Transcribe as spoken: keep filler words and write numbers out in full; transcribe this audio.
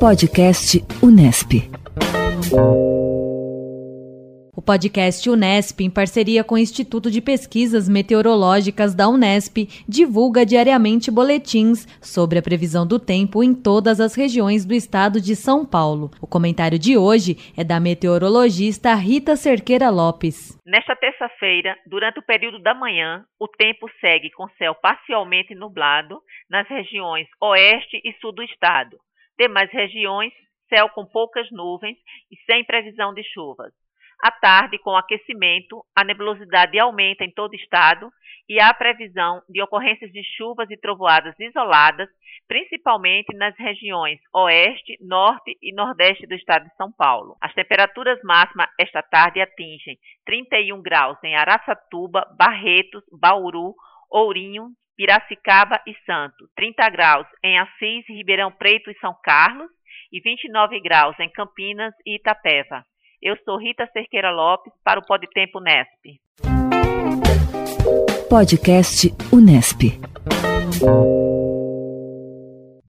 Podcast Unesp. O podcast Unesp, em parceria com o Instituto de Pesquisas Meteorológicas da Unesp, divulga diariamente boletins sobre a previsão do tempo em todas as regiões do estado de São Paulo. O comentário de hoje é da meteorologista Rita Cerqueira Lopes. Nesta terça-feira, durante o período da manhã, o tempo segue com céu parcialmente nublado nas regiões oeste e sul do estado. Demais regiões, céu com poucas nuvens e sem previsão de chuvas. À tarde, com aquecimento, a nebulosidade aumenta em todo o estado e há previsão de ocorrências de chuvas e trovoadas isoladas, principalmente nas regiões oeste, norte e nordeste do estado de São Paulo. As temperaturas máximas esta tarde atingem trinta e um graus em Araçatuba, Barretos, Bauru, Ourinho, Piracicaba e Santos, trinta graus em Assis, Ribeirão Preto e São Carlos e vinte e nove graus em Campinas e Itapeva. Eu sou Rita Cerqueira Lopes para o Podtempo Unesp. Podcast Unesp.